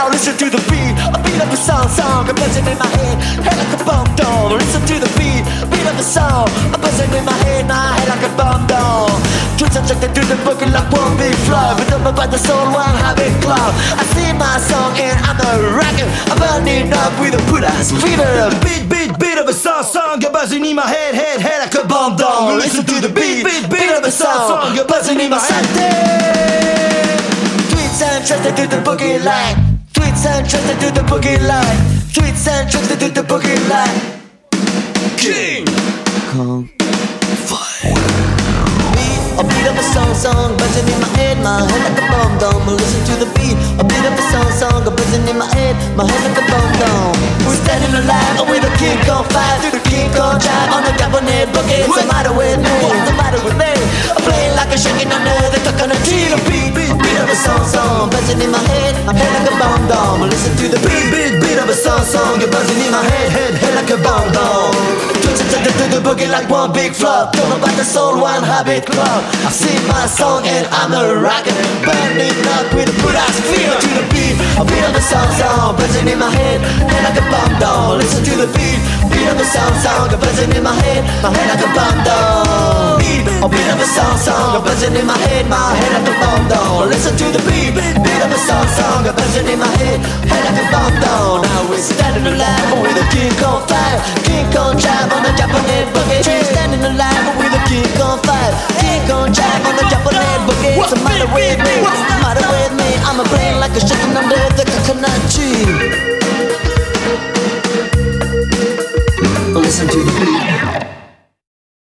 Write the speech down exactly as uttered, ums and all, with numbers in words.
now listen to the beat, a beat of a song, song, a buzzing in my head, head like a bomb down. Listen to the beat, beat of a song, a buzzing in my head, my head like a bomb down. Twitch subjected to the boogie like one big flow, but I'm about the soul, one habit cloud. I sing my song and I'm a rocker, I'm burning up with a put-ass fever. Beat, beat, beat of a song, song, a buzzing in my head, head, head like a bomb down. Listen to the beat, beat, beat of a song, song, a buzzing in my head. Tweets and trends to the boogie line. Tweets and trends to the boogie line. Tweets and trends to the boogie line. King Kong Fire. A beat of a song, song, buzzing in my head, my head like a bomb dome. Listen to the beat, a beat of a song, song, buzzing in my head, my head like a bomb dome. We're standing alive with a King Kong fire, through the King Kong drive on the Japanese boogie. What's the matter with me? What's the matter with me? I'm playing like a shaking under the coconut tree. A beat, beat, beat of a song, song, buzzing in my head, my head like a bomb dome. Listen to the beat, beat, beat of a song, song, buzzing in my head, head, head like a bomb dome. To the boogie like one big flop. Don't know about the soul, one habit club. I sing my song and I'm a rocker, burning up with a put-ass feel. To the beat, a beat of a song, song, buzzing in my head, head like a bomb down. Listen to the beat, beat of a song, song, buzzing in my head, my head like a bomb down. Beat, a beat of a song, song, buzzing in my head, my head like a bomb down. Listen to the beat, beat of a song, song, buzzing in my head, head like a bomb down. Now we're standing alive with a King Kong fire, King Kong drive on the Japanese boogie. We're standing alive with a King Kong fire, King Kong drive on the Japanese boogie. What's the matter with me? What's the matter with me? I'm a brain like a shaking under the coconut tree. Listen to the beat.